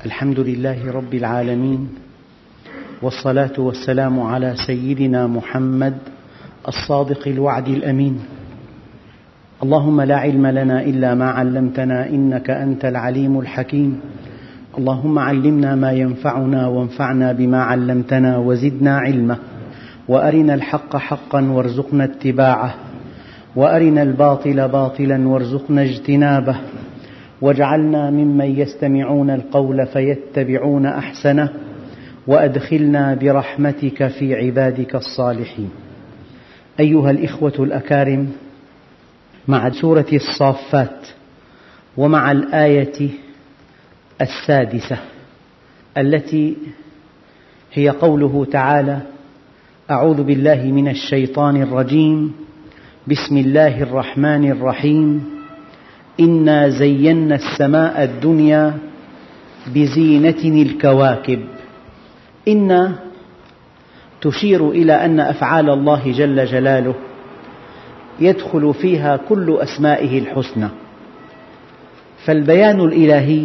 الحمد لله رب العالمين، والصلاة والسلام على سيدنا محمد الصادق الوعد الأمين. اللهم لا علم لنا إلا ما علمتنا إنك أنت العليم الحكيم. اللهم علمنا ما ينفعنا وانفعنا بما علمتنا وزدنا علما، وأرنا الحق حقا وارزقنا اتباعه، وأرنا الباطل باطلا وارزقنا اجتنابه، واجعلنا ممن يستمعون القول فيتبعون أحسنه، وأدخلنا برحمتك في عبادك الصالحين. أيها الإخوة الأكارم، مع سورة الصافات ومع الآية 6 التي هي قوله تعالى: أعوذ بالله من الشيطان الرجيم، بسم الله الرحمن الرحيم، إنا زينا السماء الدنيا بزينة الكواكب. إن تشير إلى أن أفعال الله جل جلاله يدخل فيها كل أسمائه الحسنى، فالبيان الإلهي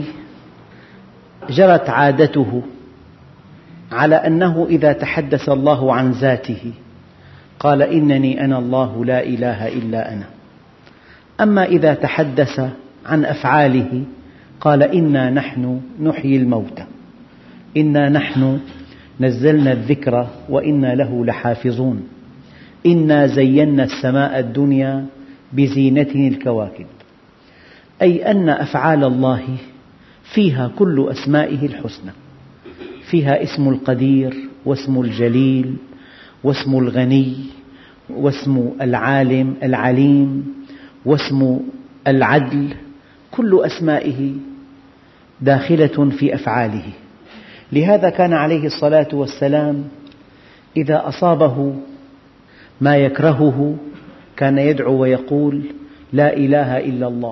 جرت عادته على أنه إذا تحدث الله عن ذاته قال: إنني أنا الله لا إله إلا أنا. أما إذا تحدث عن أفعاله قال: إنا نحن نحيي الموتى، إنا نحن نزلنا الذكر وإنا له لحافظون، إنا زينا السماء الدنيا بزينة الكواكب، أي أن أفعال الله فيها كل أسمائه الحسنى، فيها اسم القدير واسم الجليل واسم الغني واسم العالم العليم واسم العدل، كل أسمائه داخلة في أفعاله. لهذا كان عليه الصلاة والسلام إذا أصابه ما يكرهه كان يدعو ويقول: لا إله إلا الله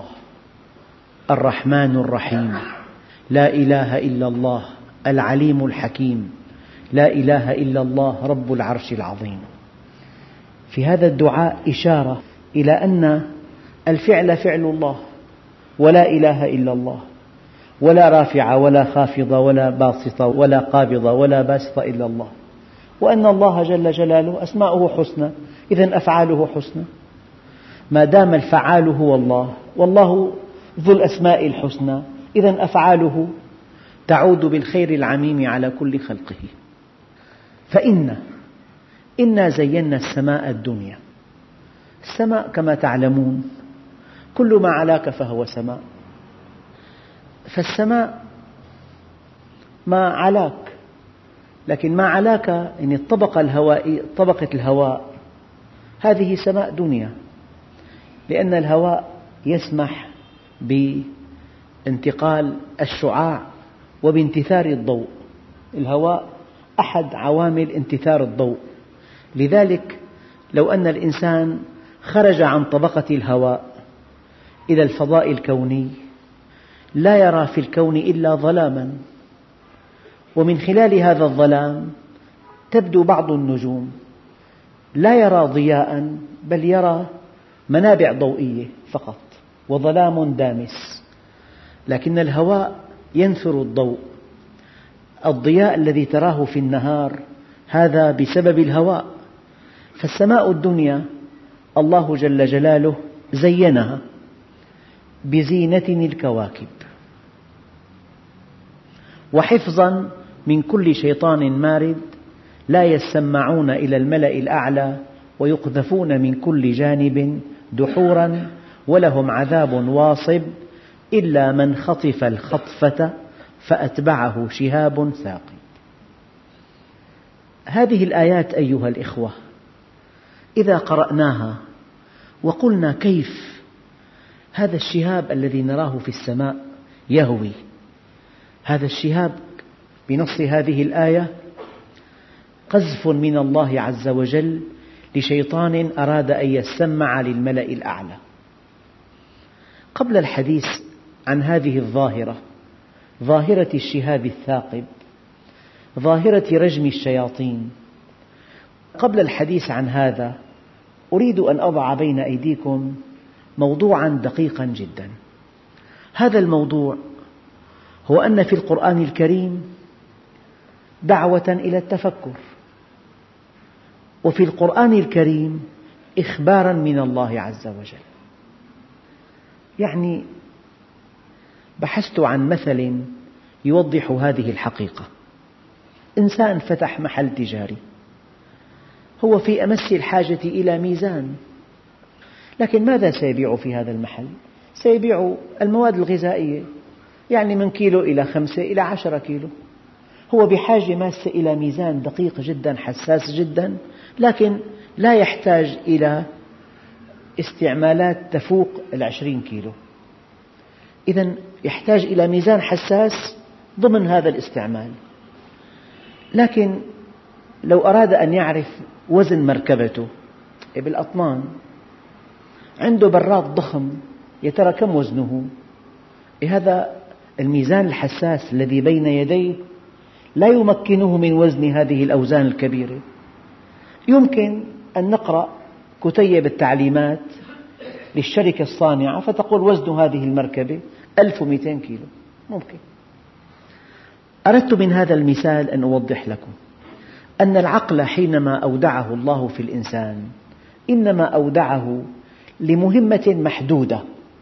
الرحمن الرحيم، لا إله إلا الله العليم الحكيم، لا إله إلا الله رب العرش العظيم. في هذا الدعاء إشارة إلى أن الفعل فعل الله، ولا إله إلا الله، ولا رافع ولا خافض ولا باسط ولا قابض ولا باسط إلا الله، وأن الله جل جلاله أسماؤه حسنى، إذن أفعاله حسنى. ما دام الفعال هو الله والله ذو الأسماء الحسنى، إذن أفعاله تعود بالخير العميم على كل خلقه. إنا زينا السماء الدنيا. السماء كما تعلمون كل ما علاك فهو سماء، فالسماء ما علاك، لكن ما علاك يعني طبقة الهواء هذه سماء دنيا، لأن الهواء يسمح بانتقال الشعاع وبانتثار الضوء. الهواء أحد عوامل انتثار الضوء، لذلك لو أن الإنسان خرج عن طبقة الهواء إلى الفضاء الكوني لا يرى في الكون إلا ظلاما، ومن خلال هذا الظلام تبدو بعض النجوم، لا يرى ضياء بل يرى منابع ضوئية فقط وظلام دامس. لكن الهواء ينثر الضوء، الضياء الذي تراه في النهار هذا بسبب الهواء. فالسماء الدنيا الله جل جلاله زينها بزينة الكواكب، وحفظا من كل شيطان مارد، لا يسمعون إلى الملأ الأعلى ويقذفون من كل جانب دحورا، ولهم عذاب واصب إلا من خطف الخطفة فأتبعه شهاب ثاقب. هذه الآيات أيها الإخوة إذا قرأناها وقلنا: كيف هذا الشهاب الذي نراه في السماء يهوي؟ هذا الشهاب بنص هذه الآية قذف من الله عز وجل لشيطان أراد أن يسمع للملأ الأعلى. قبل الحديث عن هذه الظاهرة، ظاهرة الشهاب الثاقب، ظاهرة رجم الشياطين، قبل الحديث عن هذا أريد أن أضع بين أيديكم موضوعا دقيقا جدا. هذا الموضوع هو أن في القرآن الكريم دعوة إلى التفكر، وفي القرآن الكريم إخباراً من الله عز وجل. يعني بحثت عن مثل يوضح هذه الحقيقة. إنسان فتح محل تجاري، هو في أمس الحاجة إلى ميزان، لكن ماذا سيبيع في هذا المحل؟ سيبيع المواد الغذائية، يعني من كيلو إلى 5 إلى 10 كيلو. هو بحاجة ماسة إلى ميزان دقيق جدا حساس جدا، لكن لا يحتاج إلى استعمالات تفوق 20 كيلو. إذن يحتاج إلى ميزان حساس ضمن هذا الاستعمال. لكن لو أراد أن يعرف وزن مركبته بالأطنان، عنده براد ضخم، يا ترى كم وزنه؟ هذا الميزان الحساس الذي بين يديه لا يمكنه من وزن هذه الأوزان الكبيرة. يمكن أن نقرأ كتيب التعليمات للشركة الصانعة فتقول وزن هذه المركبة 1200 كيلو، ممكن. أردت من هذا المثال أن أوضح لكم أن العقل حينما أودعه الله في الإنسان إنما أودعه لمهمة محدودة،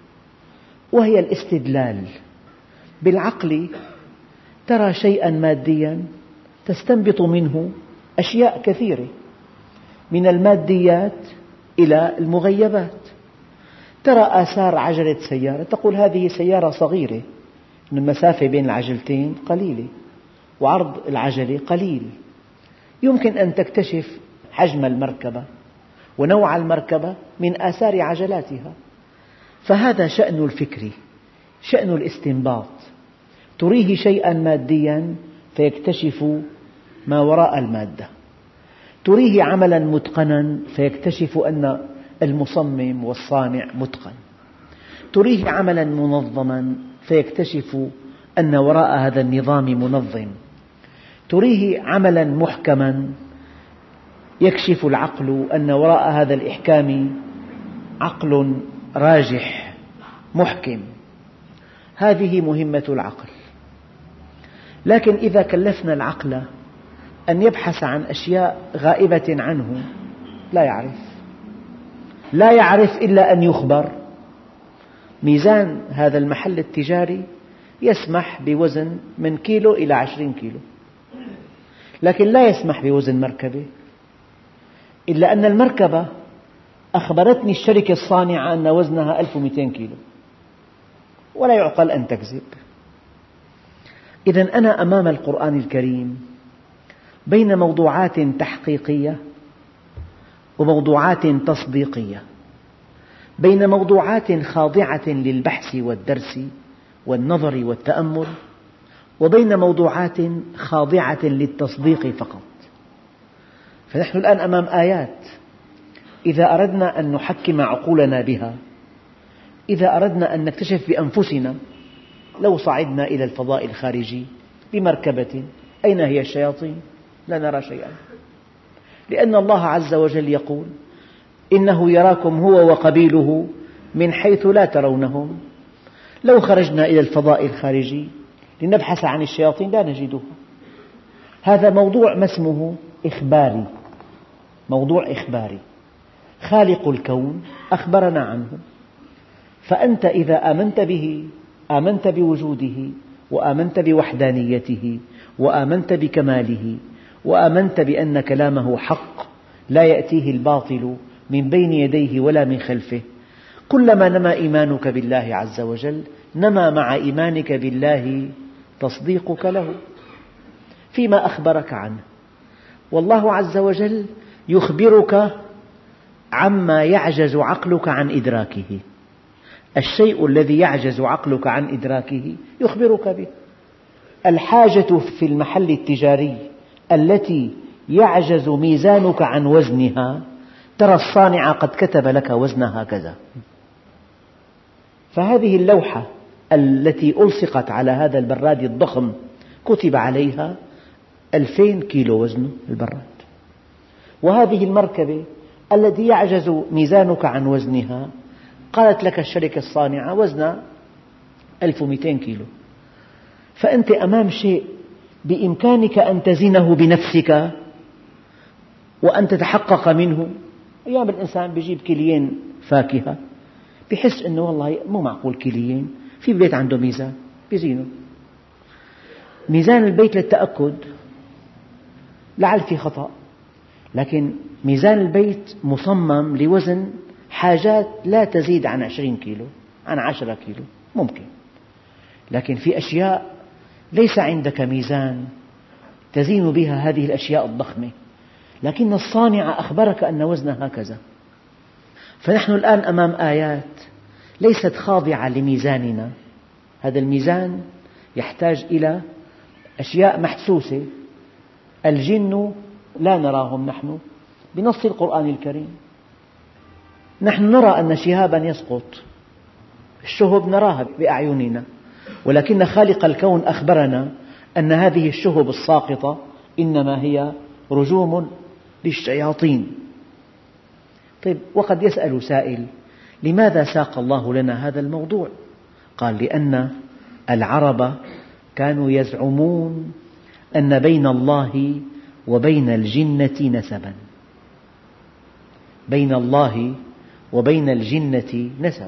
وهي الاستدلال. بالعقل ترى شيئاً مادياً تستنبط منه أشياء كثيرة، من الماديات إلى المغيبات. ترى آثار عجلة سيارة تقول هذه سيارة صغيرة، المسافة بين العجلتين قليلة وعرض العجلة قليل. يمكن أن تكتشف حجم المركبة ونوع المركبة من آثار عجلاتها. فهذا شأن الفكر، شأن الاستنباط. تريه شيئاً مادياً فيكتشف ما وراء المادة، تريه عملاً متقناً فيكتشف أن المصمم والصانع متقن، تريه عملاً منظماً فيكتشف أن وراء هذا النظام منظم، تريه عملاً محكماً يكشف العقل أن وراء هذا الإحكام عقل راجح محكم. هذه مهمة العقل. لكن إذا كلفنا العقل أن يبحث عن أشياء غائبة عنه لا يعرف إلا أن يخبر. ميزان هذا المحل التجاري يسمح بوزن من كيلو إلى 20 كيلو، لكن لا يسمح بوزن مركبة، إلا أن المركبة أخبرتني الشركة الصانعة أن وزنها 1200 كيلو، ولا يعقل أن تكذب. إذن أنا أمام القرآن الكريم بين موضوعات تحقيقية وموضوعات تصديقية، بين موضوعات خاضعة للبحث والدرس والنظر والتأمل، وبين موضوعات خاضعة للتصديق فقط. فنحن الآن أمام آيات إذا أردنا أن نحكم عقولنا بها، إذا أردنا أن نكتشف بأنفسنا، لو صعدنا إلى الفضاء الخارجي بمركبة، أين هي الشياطين؟ لا نرى شيئا، لأن الله عز وجل يقول إنه يراكم هو وقبيله من حيث لا ترونهم. لو خرجنا إلى الفضاء الخارجي لنبحث عن الشياطين لا نجدها. هذا موضوع ما اسمه إخباري، موضوع إخباري. خالق الكون أخبرنا عنه، فأنت إذا آمنت به آمنت بوجوده، وآمنت بوحدانيته، وآمنت بكماله، وآمنت بأن كلامه حق لا يأتيه الباطل من بين يديه ولا من خلفه. كلما نما إيمانك بالله عز وجل نما مع إيمانك بالله تصديقك له فيما أخبرك عنه. والله عز وجل يخبرك عما يعجز عقلك عن إدراكه. الشيء الذي يعجز عقلك عن إدراكه يخبرك به. الحاجة في المحل التجاري التي يعجز ميزانك عن وزنها، ترى الصانع قد كتب لك وزنها كذا. فهذه اللوحة التي ألصقت على هذا البراد الضخم كتب عليها 2000 كيلو وزن البراد. وهذه المركبة التي يعجز ميزانك عن وزنها قالت لك الشركة الصانعة وزنها 1200 كيلو. فأنت أمام شيء بإمكانك أن تزنه بنفسك وأن تتحقق منه. أيام الإنسان بيجيب كيلين فاكهة بيحس أنه والله مو معقول كيلين، في بيت عنده ميزان بيزينه، ميزان البيت للتأكد لعل في خطأ، لكن ميزان البيت مصمم لوزن حاجات لا تزيد عن 20 كيلو، عن 10 كيلو ممكن. لكن في أشياء ليس عندك ميزان تزين بها هذه الأشياء الضخمة، لكن الصانع أخبرك أن وزنها هكذا. فنحن الآن أمام آيات ليست خاضعة لميزاننا، هذا الميزان يحتاج إلى أشياء محسوسة. الجن لا نراهم نحن بنص القرآن الكريم، نحن نرى أن شهابا يسقط، الشهب نراها بأعيننا، ولكن خالق الكون أخبرنا أن هذه الشهب الساقطة إنما هي رجوم للشياطين. طيب، وقد يسأل سائل: لماذا ساق الله لنا هذا الموضوع؟ قال: لأن العرب كانوا يزعمون أن بين الله وبين الجنة نسبا، بين الله وبين الجنة نسب،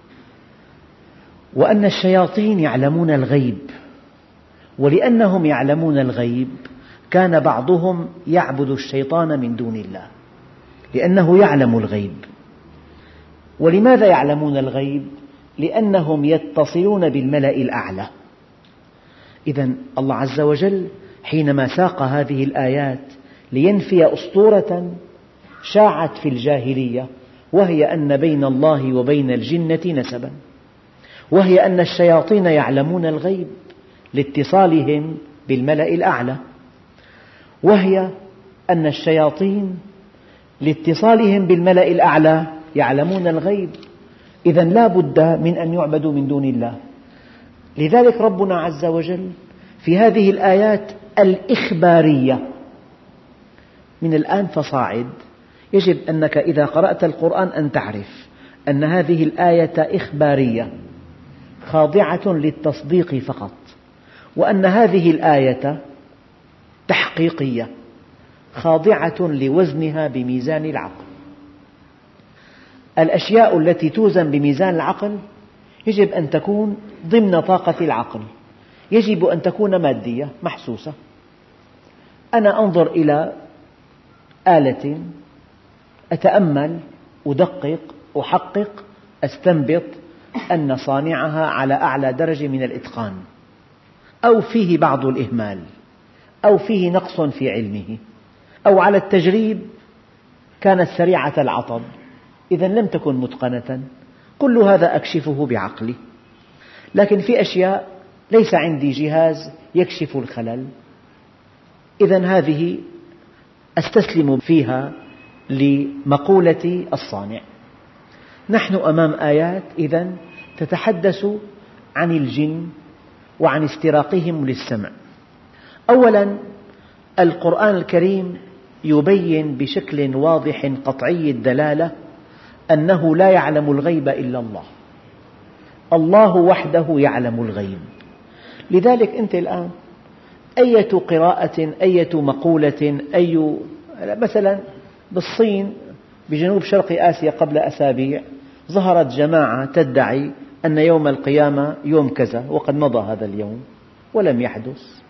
وأن الشياطين يعلمون الغيب، ولأنهم يعلمون الغيب كان بعضهم يعبد الشيطان من دون الله، لأنه يعلم الغيب. ولماذا يعلمون الغيب؟ لأنهم يتصلون بالملأ الأعلى. إذن الله عز وجل حينما ساق هذه الآيات لينفي أسطورة شاعت في الجاهلية، وهي أن بين الله وبين الجنة نسبا، وهي أن الشياطين يعلمون الغيب لاتصالهم بالملأ الأعلى، وهي أن الشياطين لاتصالهم بالملأ الأعلى يعلمون الغيب، إذن لا بد من أن يعبدوا من دون الله. لذلك ربنا عز وجل في هذه الآيات الإخبارية من الآن فصاعد يجب أنك إذا قرأت القرآن أن تعرف أن هذه الآية إخبارية خاضعة للتصديق فقط، وأن هذه الآية تحقيقية خاضعة لوزنها بميزان العقل. الأشياء التي توزن بميزان العقل يجب أن تكون ضمن طاقة العقل، يجب أن تكون مادية محسوسة. أنا أنظر إلى آلة، أتأمل، أدقق، أحقق، أستنبط أن صانعها على أعلى درجة من الإتقان، أو فيه بعض الإهمال، أو فيه نقص في علمه، أو على التجريب كانت سريعة العطب، إذن لم تكن متقنة. كل هذا أكشفه بعقلي. لكن في أشياء ليس عندي جهاز يكشف الخلل، إذن هذه أستسلم فيها لمقولة الصانع. نحن أمام آيات إذن تتحدث عن الجن وعن استراقهم للسمع. أولاً، القرآن الكريم يبين بشكل واضح قطعي الدلالة أنه لا يعلم الغيب إلا الله، الله وحده يعلم الغيب. لذلك أنت الآن أية قراءة، أية مقولة، مثلا بالصين بجنوب شرق آسيا قبل أسابيع ظهرت جماعة تدعي أن يوم القيامة يوم كذا، وقد مضى هذا اليوم ولم يحدث.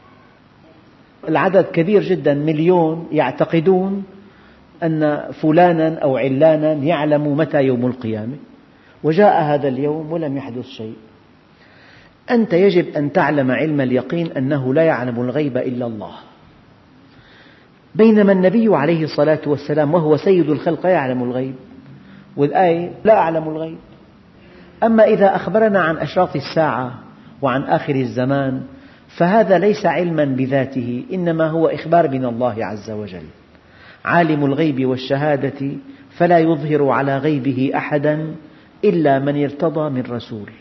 العدد كبير جدا، 1,000,000 يعتقدون أن فلانا أو علانا يعلم متى يوم القيامة، وجاء هذا اليوم ولم يحدث شيء. أنت يجب أن تعلم علم اليقين أنه لا يعلم الغيب إلا الله، بينما النبي عليه الصلاة والسلام وهو سيد الخلق يعلم الغيب، والآية لا أعلم الغيب. أما إذا أخبرنا عن أشراط الساعة وعن آخر الزمان فهذا ليس علما بذاته، إنما هو إخبار من الله عز وجل. عالم الغيب والشهادة فلا يظهر على غيبه أحدا إلا من ارتضى من رسول.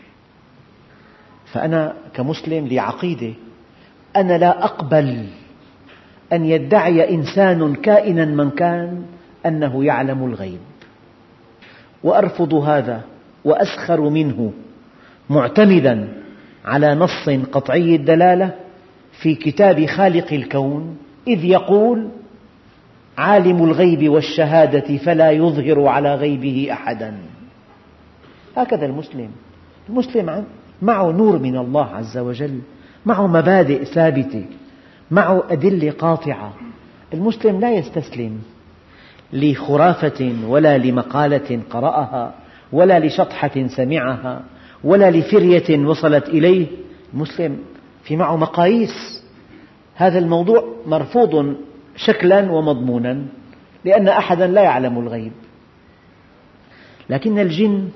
فأنا كمسلم لي عقيدة، أنا لا أقبل أن يدعي إنسان كائنا من كان أنه يعلم الغيب، وأرفض هذا وأسخر منه، معتمدا على نص قطعي الدلالة في كتاب خالق الكون، إذ يقول: عالم الغيب والشهادة فلا يظهر على غيبه أحدا. هكذا المسلم معه نور من الله عز وجل، معه مبادئ ثابتة، معه أدلة قاطعة. المسلم لا يستسلم لخرافة ولا لمقالة قرأها ولا لشطحة سمعها ولا لفرية وصلت إليه. المسلم في معه مقاييس. هذا الموضوع مرفوض شكلا ومضمونا، لأن أحدا لا يعلم الغيب. لكن الجن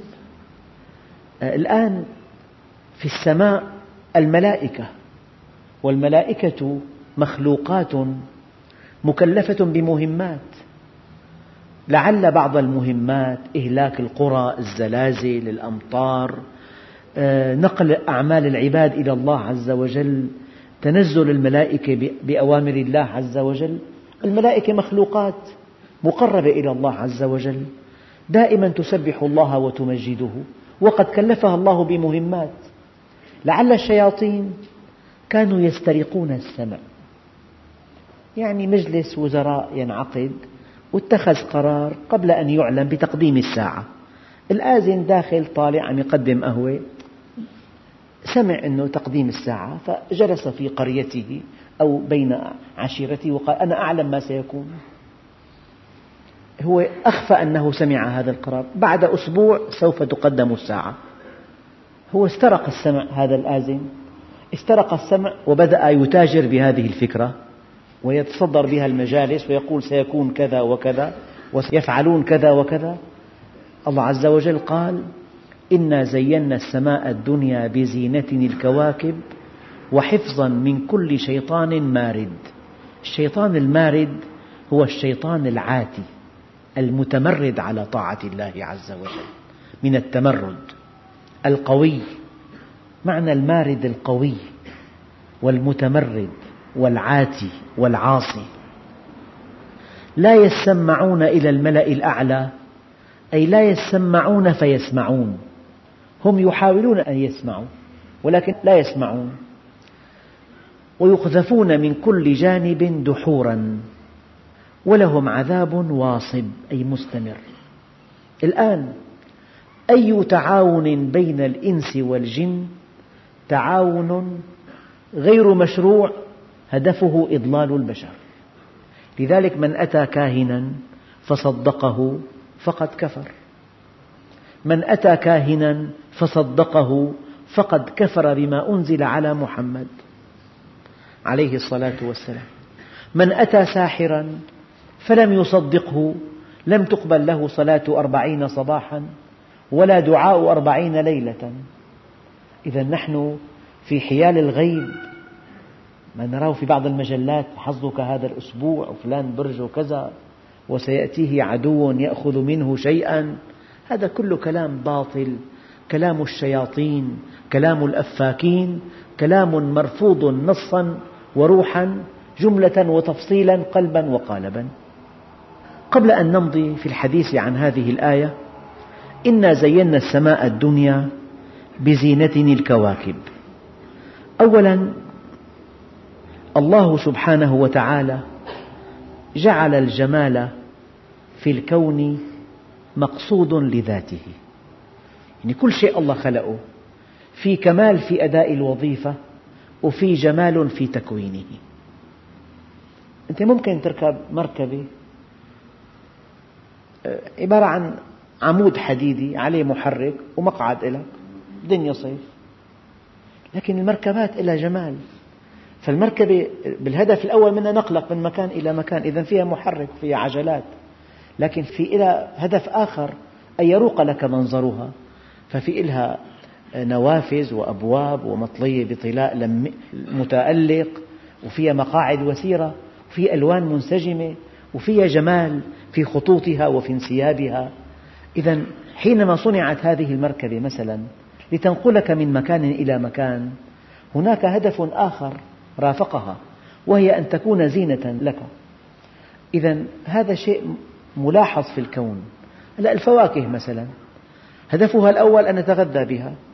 الآن في السماء الملائكة، والملائكة مخلوقات مكلفة بمهمات، لعل بعض المهمات إهلاك القرى، الزلازل، الأمطار، نقل أعمال العباد إلى الله عز وجل، تنزل الملائكة بأوامر الله عز وجل. الملائكة مخلوقات مقربة إلى الله عز وجل، دائما تسبح الله وتمجده، وقد كلفها الله بمهمات. لعل الشياطين كانوا يسترقون السمع، يعني مجلس وزراء ينعقد واتخذ قرار قبل أن يعلن بتقديم الساعة، الآذن داخل طالع عم يقدم قهوة، سمع أنه تقديم الساعة فجلس في قريته أو بين عشيرته وقال: أنا أعلم ما سيكون. هو أخفى أنه سمع هذا القرار، بعد أسبوع سوف تقدم الساعة. هو استرق السمع، هذا الآذن استرق السمع وبدأ يتاجر بهذه الفكرة ويتصدر بها المجالس ويقول: سيكون كذا وكذا وسيفعلون كذا وكذا. الله عز وجل قال: إنا زينا السماء الدنيا بزينة الكواكب وحفظا من كل شيطان مارد. الشيطان المارد هو الشيطان العاتي المتمرد على طاعة الله عز وجل، من التمرد. القوي، معنى المارد القوي والمتمرد والعاتي والعاصي. لا يسمعون إلى الملأ الأعلى، أي لا يسمعون فيسمعون. هم يحاولون أن يسمعوا ولكن لا يسمعون. ويقذفون من كل جانب دحورا ولهم عذاب واصب، أي مستمر. الآن أي تعاون بين الإنس والجن تعاون غير مشروع، هدفه إضلال البشر. لذلك من أتى كاهنا فصدقه فقد كفر، من أتى كاهنا فصدقه فقد كفر بما أنزل على محمد عليه الصلاة والسلام. من أتى ساحرا فلم يصدقه لم تقبل له صلاة 40 صباحا ولا دعاء 40 ليلة. إذا نحن في حيال الغيب، ما نراه في بعض المجلات: حظك هذا الأسبوع وفلان برجه كذا وسيأتيه عدو يأخذ منه شيئا. هذا كله كلام باطل، كلام الشياطين، كلام الأفاكين، كلام مرفوض نصا وروحا، جملة وتفصيلا، قلبا وقالبا. قبل أن نمضي في الحديث عن هذه الآية: إنا زينا السماء الدنيا بزينة الكواكب. أولا، الله سبحانه وتعالى جعل الجمال في الكون مقصود لذاته، يعني كل شيء الله خلقه في كمال في أداء الوظيفة وفي جمال في تكوينه. أنت ممكن تركب مركبة عبارة عن عمود حديدي عليه محرك ومقعد لك، دنيا صيف، لكن المركبات لها جمال. فالمركبة بالهدف الأول منها نقلك من مكان إلى مكان، إذن فيها محرك وفيها عجلات، لكن في لها هدف آخر، أن يروق لك منظرها. ففي لها نوافذ وأبواب ومطلية بطلاء متألق، وفيها مقاعد وسيرة، وفيها ألوان منسجمة، وفيها جمال في خطوطها وفي انسيابها. إذن حينما صنعت هذه المركبة مثلا لتنقلك من مكان إلى مكان، هناك هدف آخر رافقها، وهي أن تكون زينة لك. إذن هذا شيء ملاحظ في الكون. الفواكه مثلا هدفها الأول أن نتغذى بها،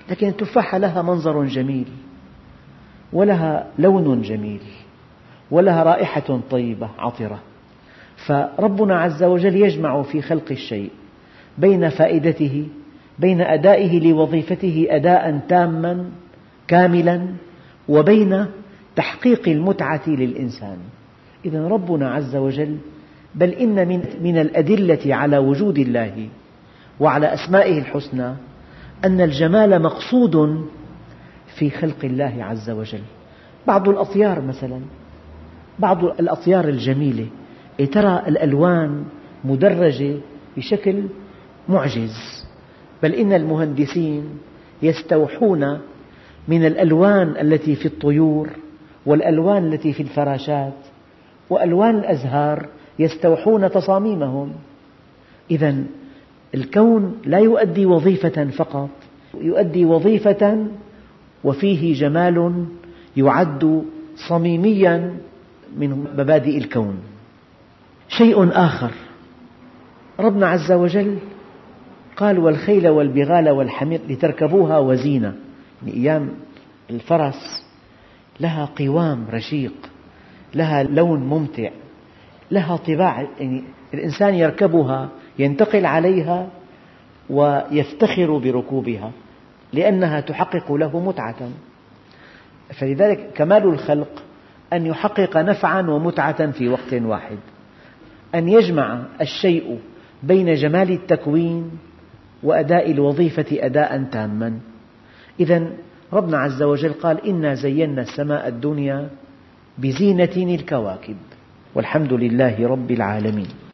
لكن التفاحة لها منظر جميل، ولها لون جميل، ولها رائحة طيبة عطرة. فربنا عز وجل يجمع في خلق الشيء بين فائدته، بين أدائه لوظيفته أداء تاما كاملا، وبين تحقيق المتعة للإنسان. إذن ربنا عز وجل، بل إن من الأدلة على وجود الله وعلى أسمائه الحسنى أن الجمال مقصود في خلق الله عز وجل. بعض الأطيار مثلا، بعض الأطيار الجميلة ترى الألوان مدرجة بشكل معجز، بل إن المهندسين يستوحون من الألوان التي في الطيور والألوان التي في الفراشات وألوان الأزهار، يستوحون تصاميمهم. إذن الكون لا يؤدي وظيفة فقط، يؤدي وظيفة وفيه جمال يعد صميميا من مبادئ الكون. شيء آخر، ربنا عز وجل قال: والخيل والبغال والحمير لتركبوها وزينة. يعني أيام الفرس لها قوام رشيق، لها لون ممتع، لها طباع، يعني الإنسان يركبها، ينتقل عليها ويفتخر بركوبها لأنها تحقق له متعة. فلذلك كمال الخلق أن يحقق نفعا ومتعة في وقت واحد، أن يجمع الشيء بين جمال التكوين وأداء الوظيفة أداء تاما. إذن ربنا عز وجل قال: إنا زينا السماء الدنيا بزينة الكواكب، والحمد لله رب العالمين.